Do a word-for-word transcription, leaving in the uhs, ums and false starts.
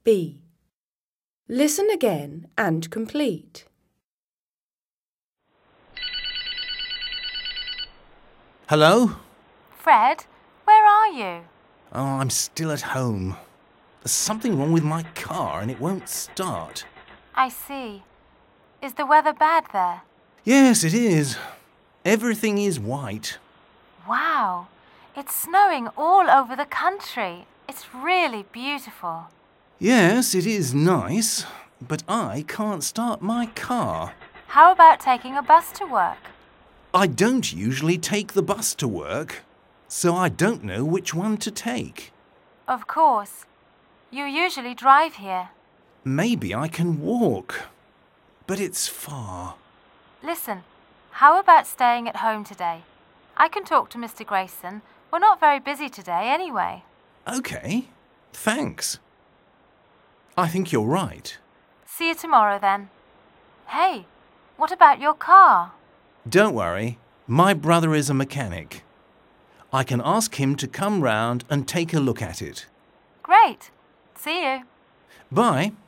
B. Listen again and complete. Hello? Fred, where are you? Oh, I'm still at home. There's something wrong with my car and it won't start. I see. Is the weather bad there? Yes, it is. Everything is white. Wow, it's snowing all over the country. It's really beautiful. Yes, it is nice, but I can't start my car. How about taking a bus to work? I don't usually take the bus to work, so I don't know which one to take. Of course. You usually drive here. Maybe I can walk, but it's far. Listen, how about staying at home today? I can talk to Mister Grayson. We're not very busy today anyway. Okay, thanks. I think you're right. See you tomorrow then. Hey, what about your car? Don't worry, my brother is a mechanic. I can ask him to come round and take a look at it. Great. See you. Bye.